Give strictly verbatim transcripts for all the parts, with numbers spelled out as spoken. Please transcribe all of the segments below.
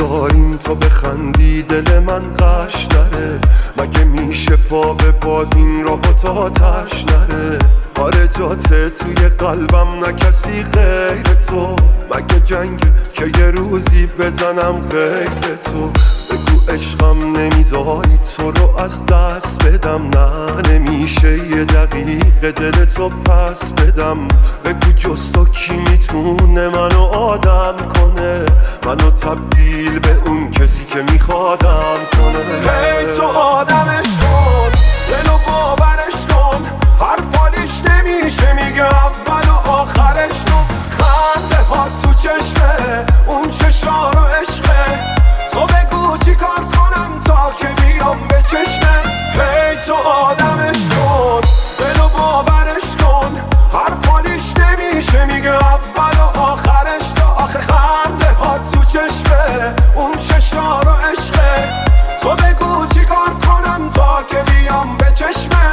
بذاریم تو بخندی دل من قش نره. مگه میشه پا به باد این راه و تا تش نره؟ آره جاته توی قلبم نه کسی غیر تو. مگه جنگ که یه روزی بزنم قید تو؟ بگو عشقم نمیذاری تو رو از دست بدم. نه نمیشه یه دقیقه دل تو پس بدم. بگو جز تو کی میتونه منو آدم کنه، منو تبدیل به اون کسی که میخوادم کنه. هی تو آدمش کن، دلو باورش کن، حرفالیش نمیشه میگه اول و آخرش تو. خنده ها تو چشمه اون چشا رو عشقه، تو بگو چی کار کنم تا که بیام به چشمه. هی تو آدمش کن، دلو باورش کن، حرفالیش نمیشه میگه اول و آخرش تو. آخه خنده ها تو چشمه اون چشا رو عشقه، تو بگو چی کار کنم تا که بیام به چشمه.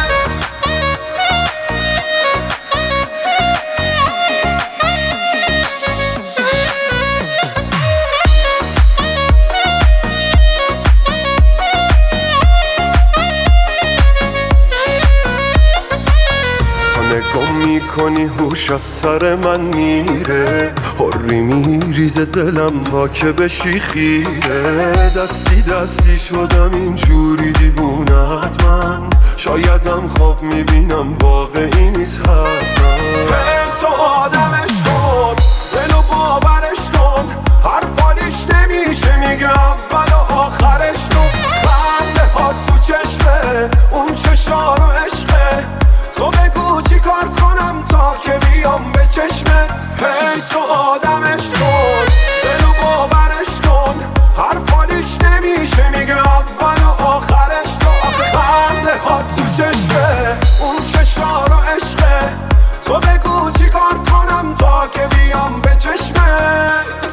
نگاه میکنی هوش از سر من میره، حری میریزه دلم تا که بشی خیره. دستی دستی شدم اینجوری دیوونت من، شایدم خواب میبینم واقعی نیست حتما. هی تو آدمش کن، دلو باورش کن، حرفالیش نمیشه میگه اول و آخرش تو. خنده ها تو چشمه اون چشا رو عشقه، تو بگو چی کار کنم تا که بیام به چشمت. هی تو آدمش کن، دلو باورش کن، حرفالیش نمیشه میگه اول و آخرش تو. آخه خنده ها تو چشمه اون چشا رو عشقه، تو بگو چی کار کنم تا که بیام به چشمت.